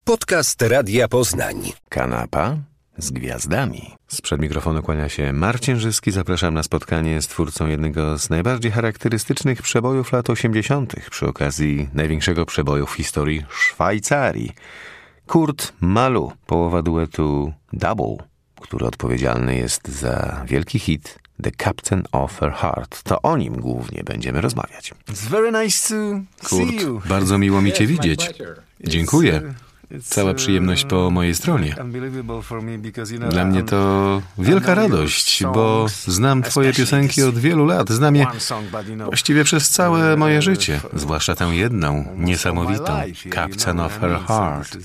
Podcast Radia Poznań. Kanapa z gwiazdami. Sprzed mikrofonu kłania się Marcin Żyski. Zapraszam na spotkanie z twórcą jednego z najbardziej charakterystycznych przebojów lat 80. przy okazji największego przeboju w historii Szwajcarii. Kurt Malu, połowa duetu Double, który odpowiedzialny jest za wielki hit The Captain of Her Heart. To o nim głównie będziemy rozmawiać. It's very nice to see you. Kurt, bardzo miło mi Cię widzieć. Dziękuję. Cała przyjemność po mojej stronie. Dla mnie to wielka radość, bo znam Twoje piosenki od wielu lat. Znam je właściwie przez całe moje życie. Zwłaszcza tę jedną, niesamowitą, Captain of Her Heart.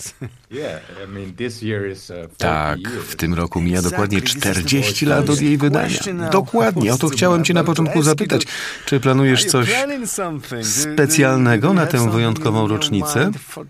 Tak, w tym roku mija dokładnie 40 lat od jej wydania. Dokładnie, o to chciałem Cię na początku zapytać. Czy planujesz coś specjalnego na tę wyjątkową rocznicę?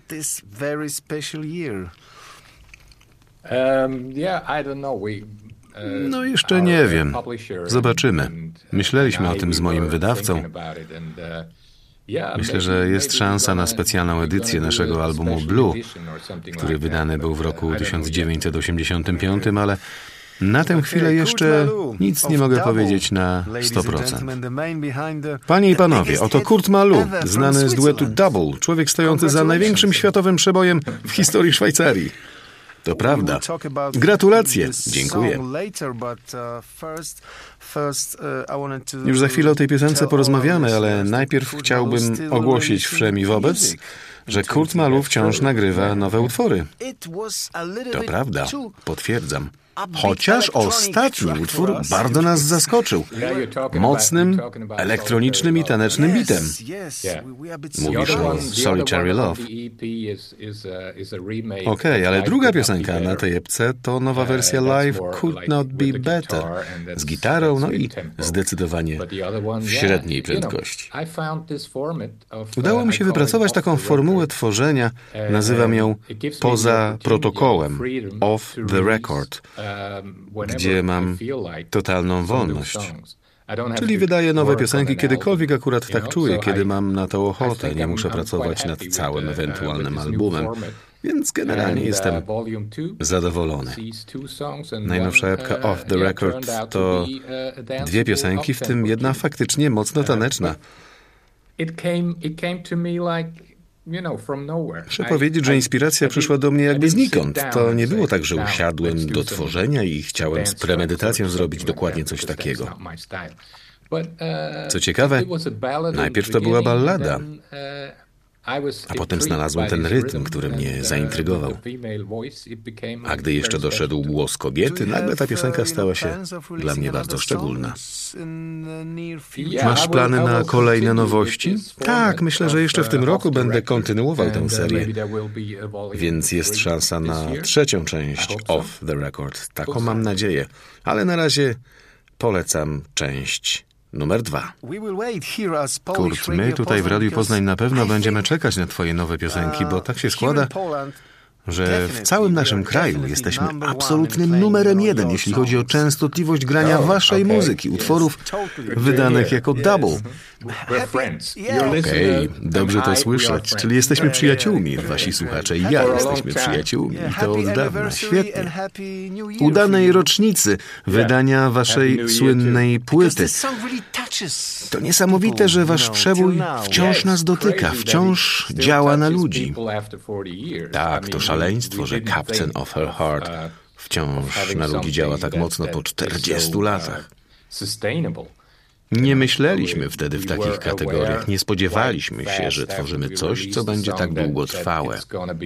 No jeszcze nie wiem. Zobaczymy. Myśleliśmy o tym z moim wydawcą. Myślę, że jest szansa na specjalną edycję naszego albumu Blue, który wydany był w roku 1985, ale na tę chwilę jeszcze nic nie mogę powiedzieć na 100%. Panie i panowie, oto Kurt Malu, znany z duetu Double, człowiek stojący za największym światowym przebojem w historii Szwajcarii. To prawda. Gratulacje. Dziękuję. Już za chwilę o tej piosence porozmawiamy, ale najpierw chciałbym ogłosić wszemi wobec, że Kurt Malu wciąż nagrywa nowe utwory. To prawda. Potwierdzam. Chociaż ostatni utwór bardzo nas zaskoczył. Mocnym, elektronicznym i tanecznym bitem. Mówisz o Solitary Love. Okej, ale druga piosenka na tej epce to nowa wersja live Could Not Be Better. Z gitarą, no i zdecydowanie w średniej prędkości. Udało mi się wypracować taką formułę tworzenia. Nazywam ją poza protokołem, off the record, gdzie mam totalną wolność. Czyli wydaję nowe piosenki, kiedykolwiek akurat tak czuję, kiedy mam na to ochotę. Nie muszę pracować nad całym ewentualnym albumem. Więc generalnie jestem zadowolony. Najnowsza epka Off the Record to 2 piosenki, w tym jedna faktycznie mocno taneczna. Muszę powiedzieć, że inspiracja przyszła do mnie jakby znikąd. To nie było tak, że usiadłem do tworzenia i chciałem z premedytacją zrobić dokładnie coś takiego. Co ciekawe, najpierw to była ballada, a potem znalazłem ten rytm, który mnie zaintrygował. A gdy jeszcze doszedł głos kobiety, nagle ta piosenka stała się dla mnie bardzo szczególna. Masz plany na kolejne nowości? Tak, myślę, że jeszcze w tym roku będę kontynuował tę serię. Więc jest szansa na 3. część Off the Record. Taką mam nadzieję. Ale na razie polecam część numer 2. Kurt, my tutaj w Radiu Poznań na pewno będziemy czekać na Twoje nowe piosenki, bo tak się składa, że w całym naszym kraju jesteśmy absolutnym numerem 1, jeśli chodzi o częstotliwość grania waszej muzyki, utworów wydanych jako double. Okej, dobrze to słyszeć. Czyli jesteśmy przyjaciółmi, wasi słuchacze i ja jesteśmy przyjaciółmi. I to od dawna. Świetnie. Udanej rocznicy wydania waszej słynnej płyty. To niesamowite, że wasz przebój wciąż nas dotyka, wciąż działa na ludzi. Tak, to szaleństwo, że Captain of Her Heart wciąż na ludzi działa tak mocno po 40 latach. Nie myśleliśmy wtedy w takich kategoriach. Nie spodziewaliśmy się, że tworzymy coś, co będzie tak długotrwałe.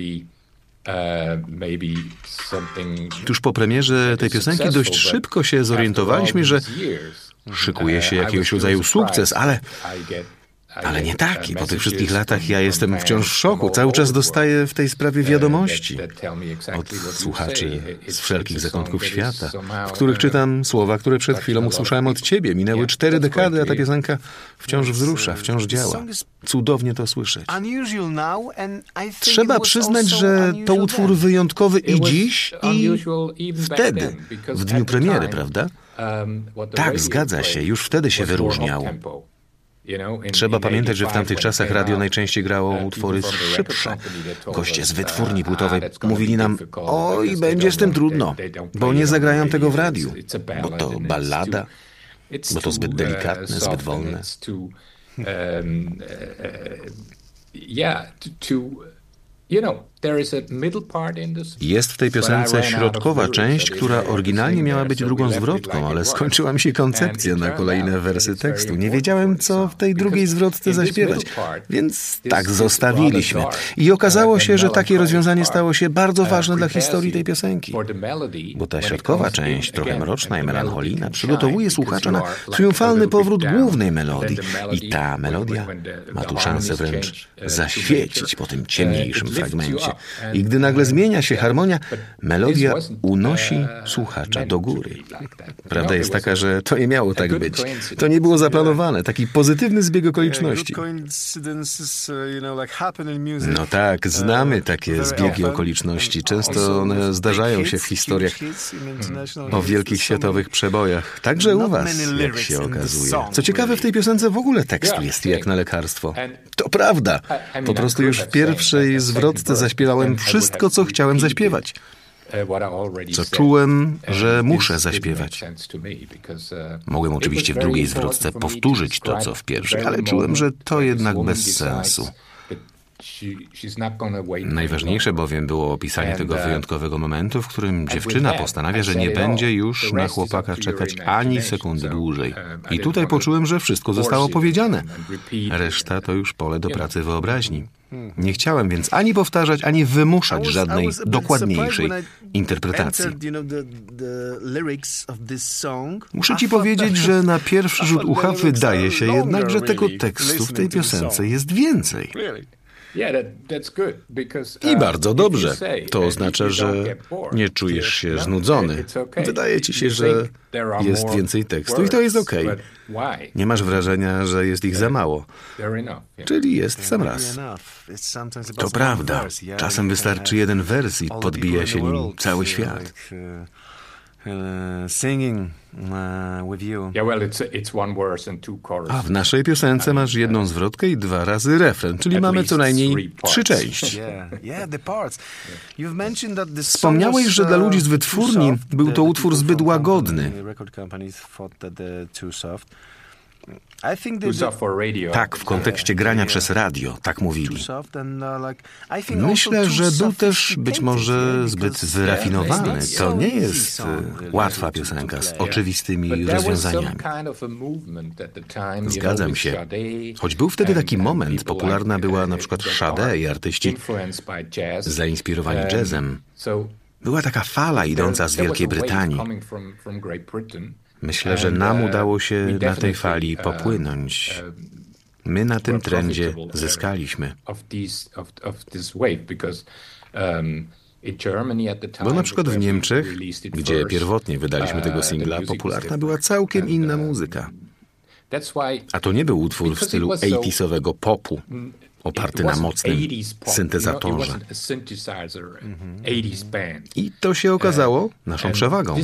Tuż po premierze tej piosenki dość szybko się zorientowaliśmy, że szykuje się jakiegoś rodzaju sukces, ale nie taki. Po tych wszystkich latach ja jestem wciąż w szoku. Cały czas dostaję w tej sprawie wiadomości od słuchaczy z wszelkich zakątków świata, w których czytam słowa, które przed chwilą usłyszałem od ciebie. Minęły 4 dekady, a ta piosenka wciąż wzrusza, wciąż działa. Cudownie to słyszeć. Trzeba przyznać, że to utwór wyjątkowy i dziś, i wtedy, w dniu premiery, prawda? Tak, zgadza się. Już wtedy się wyróżniał. Trzeba pamiętać, że w tamtych czasach radio najczęściej grało utwory szybsze. Goście z wytwórni płytowej mówili nam: oj, będzie z tym trudno, bo nie zagrają tego w radiu, bo to ballada, bo to zbyt delikatne, zbyt wolne. Jest w tej piosence środkowa część, która oryginalnie miała być drugą zwrotką, ale skończyła mi się koncepcja na kolejne wersy tekstu. Nie wiedziałem, co w tej drugiej zwrotce zaśpiewać, więc tak zostawiliśmy. I okazało się, że takie rozwiązanie stało się bardzo ważne dla historii tej piosenki. Bo ta środkowa część, trochę mroczna i melancholijna, przygotowuje słuchacza na triumfalny powrót głównej melodii. I ta melodia ma tu szansę wręcz zaświecić po tym ciemniejszym fragmencie. I gdy nagle zmienia się harmonia, melodia unosi słuchacza do góry. Prawda jest taka, że to nie miało tak być. To nie było zaplanowane. Taki pozytywny zbieg okoliczności. No tak, znamy takie zbiegi okoliczności. Często one zdarzają się w historiach o wielkich światowych przebojach. Także u was, jak się okazuje. Co ciekawe, w tej piosence w ogóle tekstu jest jak na lekarstwo. To prawda. Po prostu już w pierwszej zwrotce zaśpiewałem wszystko, co chciałem zaśpiewać. Co czułem, że muszę zaśpiewać. Mogłem oczywiście w drugiej zwrotce powtórzyć to, co w pierwszej, ale czułem, że to jednak bez sensu. Najważniejsze bowiem było opisanie tego wyjątkowego momentu, w którym dziewczyna postanawia, że nie będzie już na chłopaka czekać ani sekundy dłużej. I tutaj poczułem, że wszystko zostało powiedziane. Reszta to już pole do pracy wyobraźni. Nie chciałem więc ani powtarzać, ani wymuszać żadnej dokładniejszej interpretacji. Muszę ci powiedzieć, że na pierwszy rzut ucha wydaje się jednak, że tego tekstu w tej piosence jest więcej. I bardzo dobrze. To oznacza, że nie czujesz się znudzony. Wydaje ci się, że jest więcej tekstu i to jest okej. Nie masz wrażenia, że jest ich za mało. Czyli jest w sam raz. To prawda. Czasem wystarczy jeden wers i podbija się nim cały świat. A w naszej piosence masz jedną zwrotkę i 2 razy refren, czyli mamy co najmniej 3 części. Wspomniałeś, że dla ludzi z wytwórni był to utwór zbyt łagodny. Tak, w kontekście grania przez radio, tak mówili. Myślę, że był też być może zbyt wyrafinowany. To nie jest łatwa piosenka z oczywistymi rozwiązaniami. Zgadzam się. Choć był wtedy taki moment, popularna była na przykład Sade i artyści zainspirowani jazzem. Była taka fala idąca z Wielkiej Brytanii. Myślę, że nam udało się na tej fali popłynąć. My na tym trendzie zyskaliśmy. Bo na przykład w Niemczech, gdzie pierwotnie wydaliśmy tego singla, popularna była całkiem inna muzyka. A to nie był utwór w stylu 80'sowego popu, oparty na mocnym syntezatorze. I to się okazało naszą przewagą.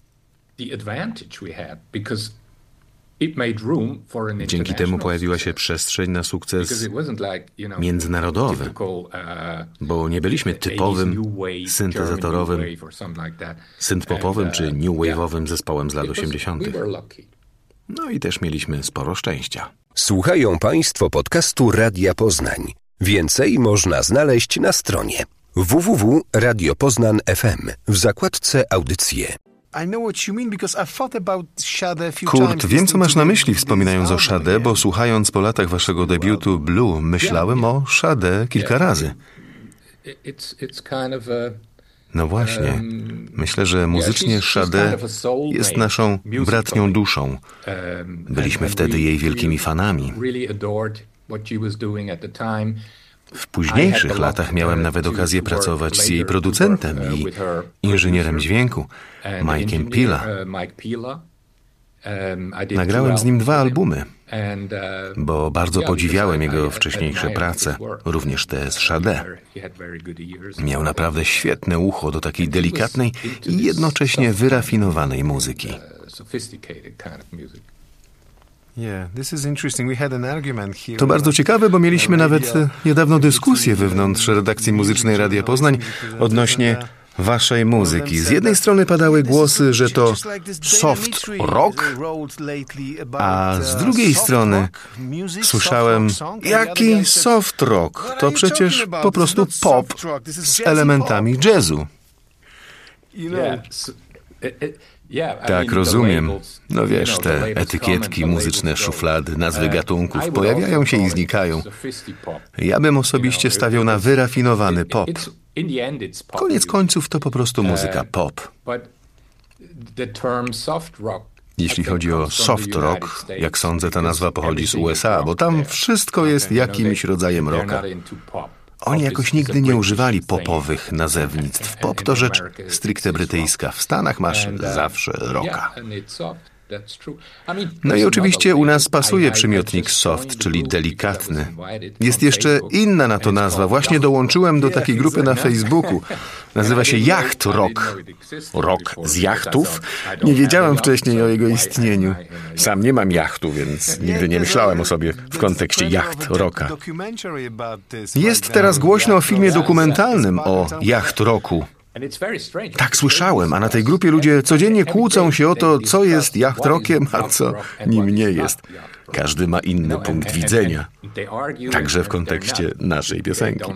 Dzięki temu pojawiła się przestrzeń na sukces międzynarodowy, bo nie byliśmy typowym syntezatorowym, synthpopowym czy new wave'owym zespołem z lat 80. No i też mieliśmy sporo szczęścia. Słuchają Państwo podcastu Radia Poznań. Więcej można znaleźć na stronie www.radiopoznań.fm w zakładce Audycje. Kurt, wiem, co masz na myśli, wspominając o Sade, bo słuchając po latach waszego debiutu Blue, myślałem o Sade kilka razy. No właśnie. Myślę, że muzycznie Sade jest naszą bratnią duszą. Byliśmy wtedy jej wielkimi fanami. W późniejszych latach miałem nawet okazję pracować z jej producentem i inżynierem dźwięku, Mike'em Pila. Nagrałem z nim 2 albumy, bo bardzo podziwiałem jego wcześniejsze prace, również te z Sade. Miał naprawdę świetne ucho do takiej delikatnej i jednocześnie wyrafinowanej muzyki. To bardzo ciekawe, bo mieliśmy nawet niedawno dyskusję wewnątrz redakcji muzycznej Radia Poznań odnośnie waszej muzyki. Z jednej strony padały głosy, że to soft rock, a z drugiej strony słyszałem, jaki soft rock? To przecież po prostu pop z elementami jazzu. Tak, rozumiem. No wiesz, te etykietki, muzyczne szuflady, nazwy gatunków pojawiają się i znikają. Ja bym osobiście stawiał na wyrafinowany pop. Koniec końców to po prostu muzyka pop. Jeśli chodzi o soft rock, jak sądzę, ta nazwa pochodzi z USA, bo tam wszystko jest jakimś rodzajem rocka. Oni jakoś nigdy nie używali popowych nazewnictw. Pop to rzecz stricte brytyjska. W Stanach masz zawsze rocka. No i oczywiście u nas pasuje przymiotnik soft, czyli delikatny. Jest jeszcze inna na to nazwa. Właśnie dołączyłem do takiej grupy na Facebooku. Nazywa się Yacht Rock. Rock z jachtów? Nie wiedziałem wcześniej o jego istnieniu. Sam nie mam jachtu, więc nigdy nie myślałem o sobie w kontekście Yacht Rocka. Jest teraz głośno o filmie dokumentalnym o Yacht Rocku. Tak słyszałem, a na tej grupie ludzie codziennie kłócą się o to, co jest yacht rockiem, a co nim nie jest. Każdy ma inny punkt widzenia, także w kontekście naszej piosenki.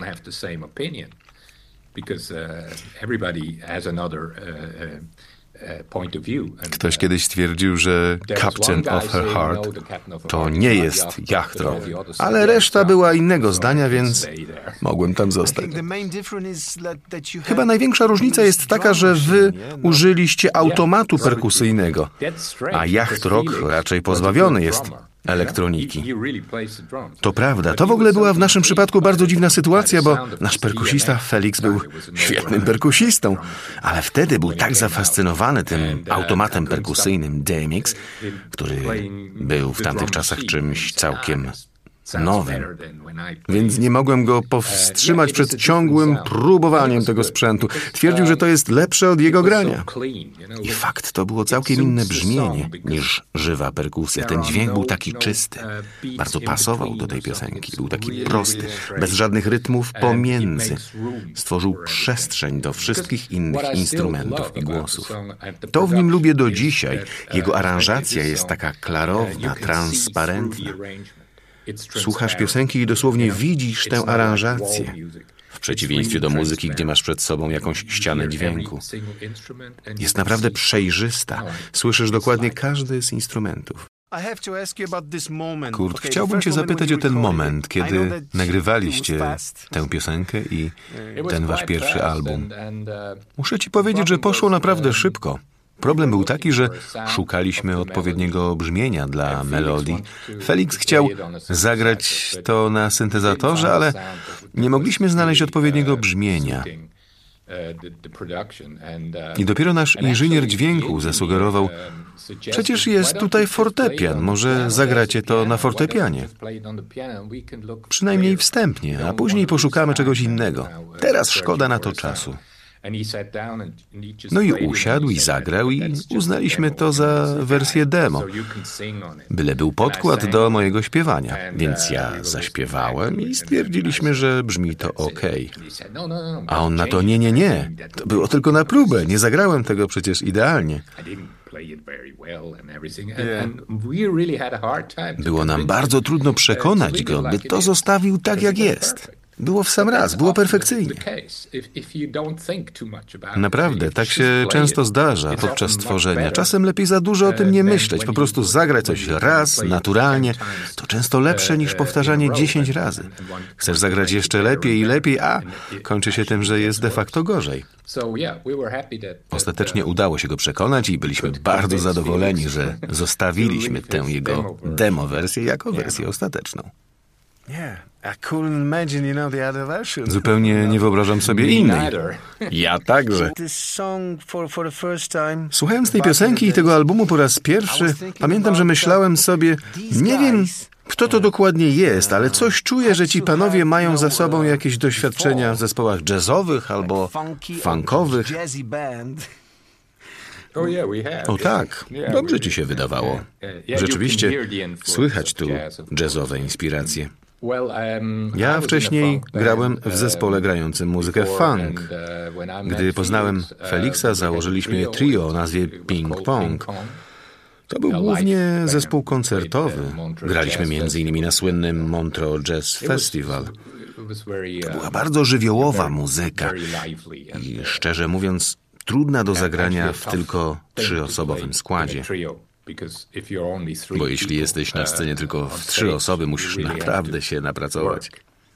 Ktoś kiedyś stwierdził, że Captain of Her Heart to nie jest yacht rock, ale reszta była innego zdania, więc mogłem tam zostać. Chyba największa różnica jest taka, że wy użyliście automatu perkusyjnego, a yacht rock raczej pozbawiony jest elektroniki. To prawda, to w ogóle była w naszym przypadku bardzo dziwna sytuacja, bo nasz perkusista Felix był świetnym perkusistą, ale wtedy był tak zafascynowany tym automatem perkusyjnym DMX, który był w tamtych czasach czymś całkiem nowym. Więc nie mogłem go powstrzymać przed ciągłym próbowaniem tego sprzętu. Twierdził, że to jest lepsze od jego grania. I fakt, to było całkiem inne brzmienie niż żywa perkusja. Ten dźwięk był taki czysty. Bardzo pasował do tej piosenki. Był taki prosty, bez żadnych rytmów pomiędzy. Stworzył przestrzeń do wszystkich innych instrumentów i głosów. To w nim lubię do dzisiaj. Jego aranżacja jest taka klarowna, transparentna. Słuchasz piosenki i dosłownie widzisz tę aranżację. W przeciwieństwie do muzyki, gdzie masz przed sobą jakąś ścianę dźwięku. Jest naprawdę przejrzysta. Słyszysz dokładnie każdy z instrumentów. Kurt, chciałbym cię zapytać o ten moment, kiedy nagrywaliście tę piosenkę i ten wasz pierwszy album. Muszę ci powiedzieć, że poszło naprawdę szybko. Problem był taki, że szukaliśmy odpowiedniego brzmienia dla melodii. Felix chciał zagrać to na syntezatorze, ale nie mogliśmy znaleźć odpowiedniego brzmienia. I dopiero nasz inżynier dźwięku zasugerował, przecież jest tutaj fortepian, może zagracie to na fortepianie. Przynajmniej wstępnie, a później poszukamy czegoś innego. Teraz szkoda na to czasu. No i usiadł i zagrał i uznaliśmy to za wersję demo. Byle był podkład do mojego śpiewania, więc ja zaśpiewałem i stwierdziliśmy, że brzmi to okej. A on na to nie. To było tylko na próbę, nie zagrałem tego przecież idealnie. Było nam bardzo trudno przekonać go, by to zostawił tak jak jest. Było w sam raz, było perfekcyjnie. Naprawdę, tak się często zdarza podczas tworzenia. Czasem lepiej za dużo o tym nie myśleć, po prostu zagrać coś raz, naturalnie. To często lepsze niż powtarzanie 10 razy. Chcesz zagrać jeszcze lepiej i lepiej, a kończy się tym, że jest de facto gorzej. Ostatecznie udało się go przekonać i byliśmy bardzo zadowoleni, że zostawiliśmy tę jego demo wersję jako wersję ostateczną. Zupełnie nie wyobrażam sobie innej. Ja także. Słuchając tej piosenki i tego albumu po raz pierwszy, pamiętam, że myślałem sobie, nie wiem, kto to dokładnie jest, ale coś czuję, że ci panowie mają za sobą jakieś doświadczenia w zespołach jazzowych albo funkowych. O tak, dobrze ci się wydawało. Rzeczywiście słychać tu jazzowe inspiracje. Ja wcześniej grałem w zespole grającym muzykę funk. Gdy poznałem Felixa, założyliśmy trio o nazwie Ping Pong. To był głównie zespół koncertowy. Graliśmy m.in. na słynnym Montreux Jazz Festival. To była bardzo żywiołowa muzyka i szczerze mówiąc trudna do zagrania w tylko 3-osobowym składzie. Bo jeśli jesteś na scenie tylko w 3 osoby, musisz naprawdę się napracować.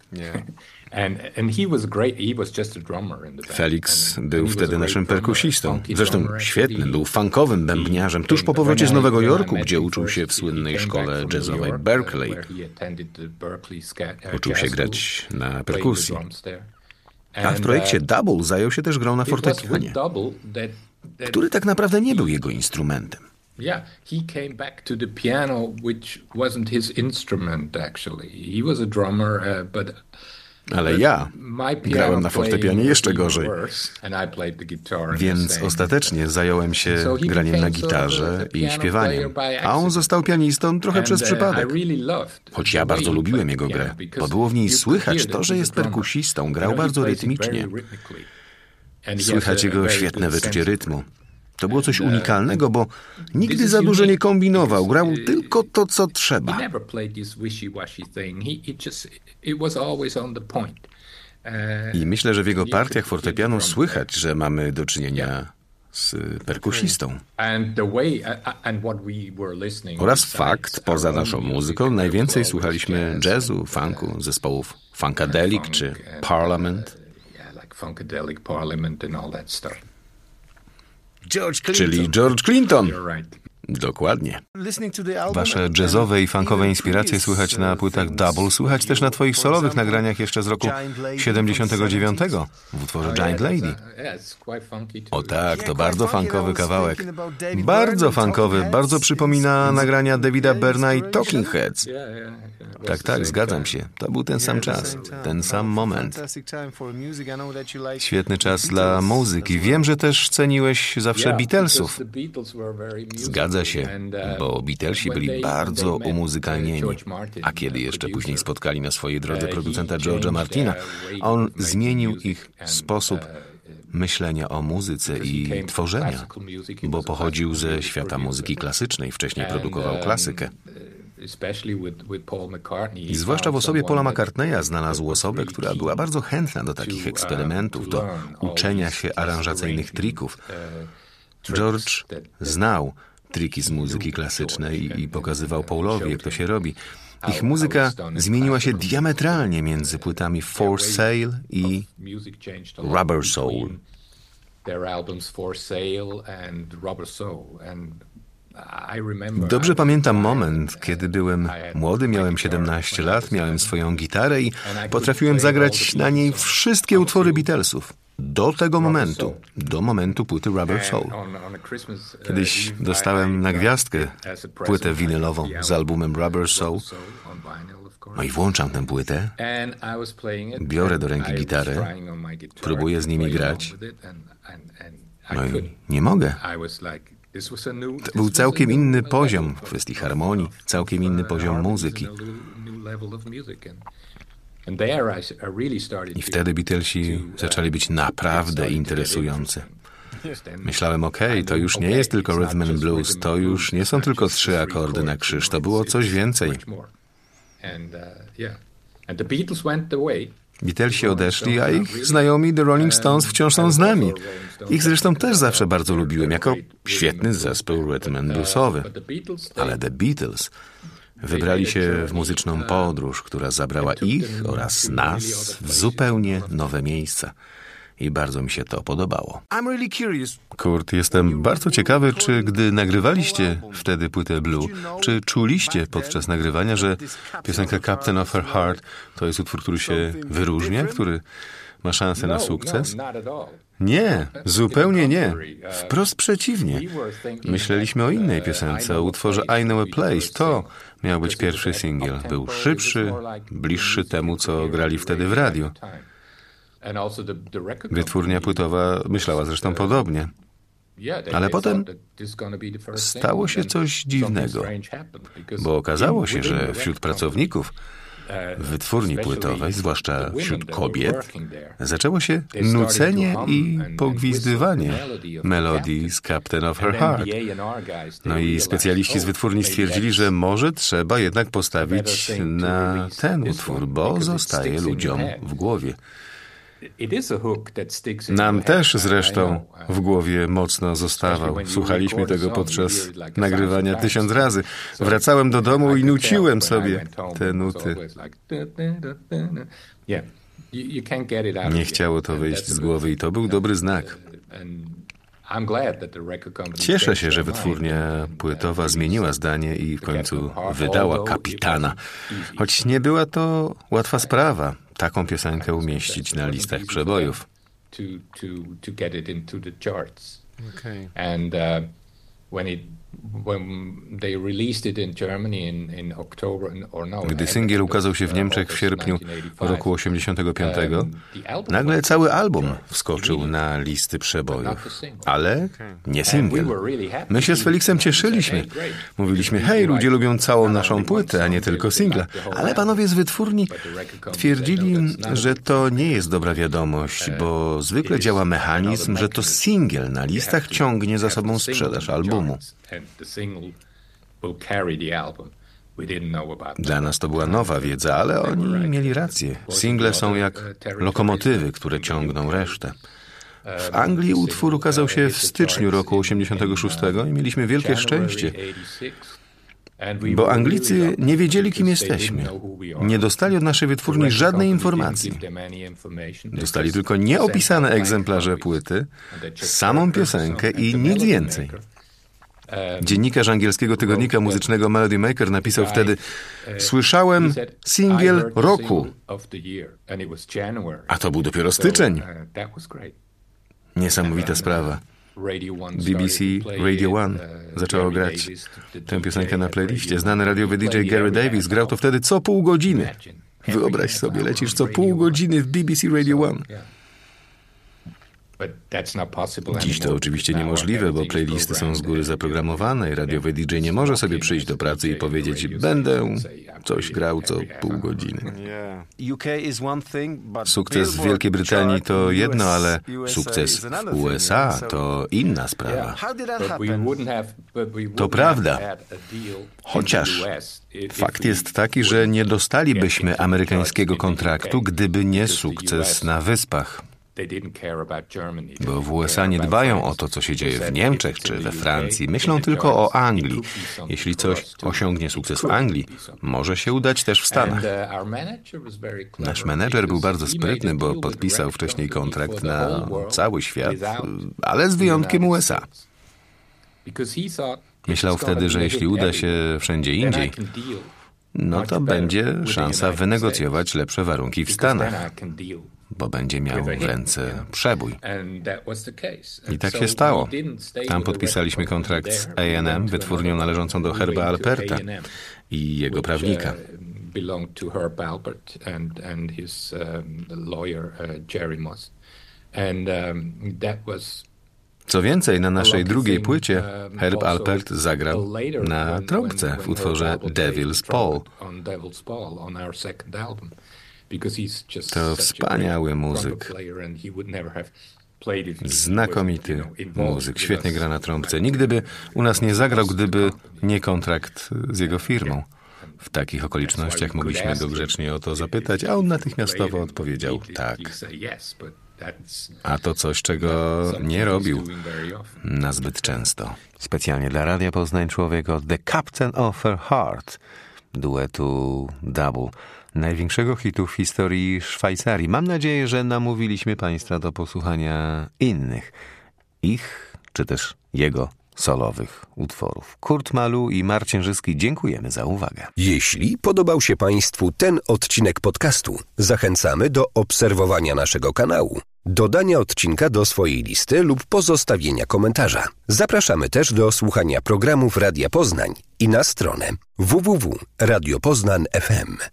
Felix był wtedy naszym perkusistą. Zresztą świetnym, był funkowym bębniarzem tuż po powrocie z Nowego Jorku, gdzie uczył się w słynnej szkole jazzowej Berkeley. Uczył się grać na perkusji. A w projekcie Double zajął się też grą na fortepianie, który tak naprawdę nie był jego instrumentem. He came back to the piano, which wasn't his instrument actually. He was a drummer, but ale ja grałem na fortepianie jeszcze gorzej. Więc ostatecznie zająłem się graniem na gitarze i śpiewaniem. A on został pianistą trochę przez przypadek. Choć ja bardzo lubiłem jego grę, bo było w niej słychać to, że jest perkusistą. Grał bardzo rytmicznie. Słychać jego świetne wyczucie rytmu. To było coś unikalnego, bo nigdy za dużo nie kombinował. Grał tylko to, co trzeba. I myślę, że w jego partiach fortepianu słychać, że mamy do czynienia z perkusistą. Oraz fakt, poza naszą muzyką, najwięcej słuchaliśmy jazzu, funku, zespołów Funkadelic czy Parliament. Czyli George Clinton. Dokładnie. Wasze jazzowe i funkowe inspiracje słychać na płytach Double, słychać też na twoich solowych nagraniach jeszcze z roku 79 w utworze Giant Lady. O tak, to bardzo funkowy kawałek. Bardzo funkowy, bardzo przypomina nagrania Davida Byrna i Talking Heads. Tak, zgadzam się. To był ten sam czas, ten sam moment. Świetny czas dla muzyki. Wiem, że też ceniłeś zawsze Beatlesów. Zgadza się, bo Beatlesi byli bardzo umuzykalnieni. A kiedy jeszcze później spotkali na swojej drodze producenta George'a Martina, on zmienił ich sposób myślenia o muzyce i tworzenia, bo pochodził ze świata muzyki klasycznej, wcześniej produkował klasykę. I zwłaszcza w osobie Paula McCartneya znalazł osobę, która była bardzo chętna do takich eksperymentów, do uczenia się aranżacyjnych trików. George znał triki z muzyki klasycznej i pokazywał Paulowi, jak to się robi. Ich muzyka zmieniła się diametralnie między płytami For Sale i Rubber Soul. Dobrze pamiętam moment, kiedy byłem młody, miałem 17 lat, miałem swoją gitarę i potrafiłem zagrać na niej wszystkie utwory Beatlesów. Do tego momentu, do momentu płyty Rubber Soul. Kiedyś dostałem na gwiazdkę płytę winylową z albumem Rubber Soul. No i włączam tę płytę, biorę do ręki gitarę, próbuję z nimi grać, no i nie mogę. To był całkiem inny poziom w kwestii harmonii, całkiem inny poziom muzyki. I wtedy Beatlesi zaczęli być naprawdę interesujący. Myślałem, to już nie jest tylko rhythm and blues, to już nie są tylko 3 akordy na krzyż, to było coś więcej. Beatlesi odeszli, a ich znajomi The Rolling Stones wciąż są z nami. Ich zresztą też zawsze bardzo lubiłem, jako świetny zespół rhythm and bluesowy. Ale The Beatles wybrali się w muzyczną podróż, która zabrała ich oraz nas w zupełnie nowe miejsca. I bardzo mi się to podobało. Kurt, jestem bardzo ciekawy, czy gdy nagrywaliście wtedy płytę Blue, czy czuliście podczas nagrywania, że piosenka Captain of Her Heart to jest utwór, który się wyróżnia, który ma szansę na sukces? Nie, zupełnie nie. Wprost przeciwnie. Myśleliśmy o innej piosence, o utworze I Know a Place. To miał być pierwszy singiel. Był szybszy, bliższy temu, co grali wtedy w radiu. Wytwórnia płytowa myślała zresztą podobnie. Ale potem stało się coś dziwnego, bo okazało się, że wśród pracowników wytwórni płytowej, zwłaszcza wśród kobiet, zaczęło się nucenie i pogwizdywanie melodii z Captain of Her Heart. No i specjaliści z wytwórni stwierdzili, że może trzeba jednak postawić na ten utwór, bo zostaje ludziom w głowie. Nam też zresztą w głowie mocno zostawał. Słuchaliśmy tego podczas nagrywania 1000 razy. Wracałem do domu i nuciłem sobie te nuty. Nie chciało to wyjść z głowy i to był dobry znak. Cieszę się, że wytwórnia płytowa zmieniła zdanie i w końcu wydała Kapitana. Choć nie była to łatwa sprawa, taką piosenkę umieścić na listach przebojów. Gdy singiel ukazał się w Niemczech w sierpniu roku 85, nagle cały album wskoczył na listy przebojów, ale nie singiel. My się z Felixem cieszyliśmy. Mówiliśmy, hej, ludzie lubią całą naszą płytę, a nie tylko singla. Ale panowie z wytwórni twierdzili, że to nie jest dobra wiadomość, bo zwykle działa mechanizm, że to singiel na listach ciągnie za sobą sprzedaż albumu. Dla nas to była nowa wiedza, ale oni mieli rację. Single są jak lokomotywy, które ciągną resztę. W Anglii utwór ukazał się w styczniu roku 86 i mieliśmy wielkie szczęście, bo Anglicy nie wiedzieli, kim jesteśmy. Nie dostali od naszej wytwórni żadnej informacji. Dostali tylko nieopisane egzemplarze płyty, samą piosenkę i nic więcej. Dziennikarz angielskiego tygodnika muzycznego Melody Maker napisał wtedy: słyszałem singiel roku, a to był dopiero styczeń. Niesamowita sprawa. BBC Radio 1 zaczęło grać tę piosenkę na playliście. Znany radiowy DJ Gary Davis grał to wtedy co pół godziny. Wyobraź sobie, lecisz co pół godziny w BBC Radio 1. Dziś to oczywiście niemożliwe, bo playlisty są z góry zaprogramowane i radiowy DJ nie może sobie przyjść do pracy i powiedzieć: będę coś grał co pół godziny. Sukces w Wielkiej Brytanii to jedno, ale sukces w USA to inna sprawa. To prawda. Chociaż fakt jest taki, że nie dostalibyśmy amerykańskiego kontraktu, gdyby nie sukces na Wyspach. Bo w USA nie dbają o to, co się dzieje w Niemczech czy we Francji. Myślą tylko o Anglii. Jeśli coś osiągnie sukces w Anglii, może się udać też w Stanach. Nasz menedżer był bardzo sprytny, bo podpisał wcześniej kontrakt na cały świat, ale z wyjątkiem USA. Myślał wtedy, że jeśli uda się wszędzie indziej, no to będzie szansa wynegocjować lepsze warunki w Stanach, bo będzie miał w ręce przebój. I tak się stało. Tam podpisaliśmy kontrakt z A&M, wytwórnią należącą do Herba Alperta i jego prawnika. Co więcej, na naszej drugiej płycie Herb Alpert zagrał na trąbce w utworze Devil's Paul. To wspaniały muzyk. Znakomity muzyk. Świetnie gra na trąbce. Nigdy by u nas nie zagrał, gdyby nie kontrakt z jego firmą. W takich okolicznościach mogliśmy go grzecznie o to zapytać, a on natychmiastowo odpowiedział tak. A to coś, czego nie robił nazbyt często. Specjalnie dla Radia Poznań człowiek od The Captain of Her Heart, duetu Double, największego hitu w historii Szwajcarii. Mam nadzieję, że namówiliśmy Państwa do posłuchania innych, ich czy też jego solowych utworów. Kurt Malu i Marcin Żyski, dziękujemy za uwagę. Jeśli podobał się Państwu ten odcinek podcastu, zachęcamy do obserwowania naszego kanału, dodania odcinka do swojej listy lub pozostawienia komentarza. Zapraszamy też do słuchania programów Radia Poznań i na stronę www.radiopoznań.fm.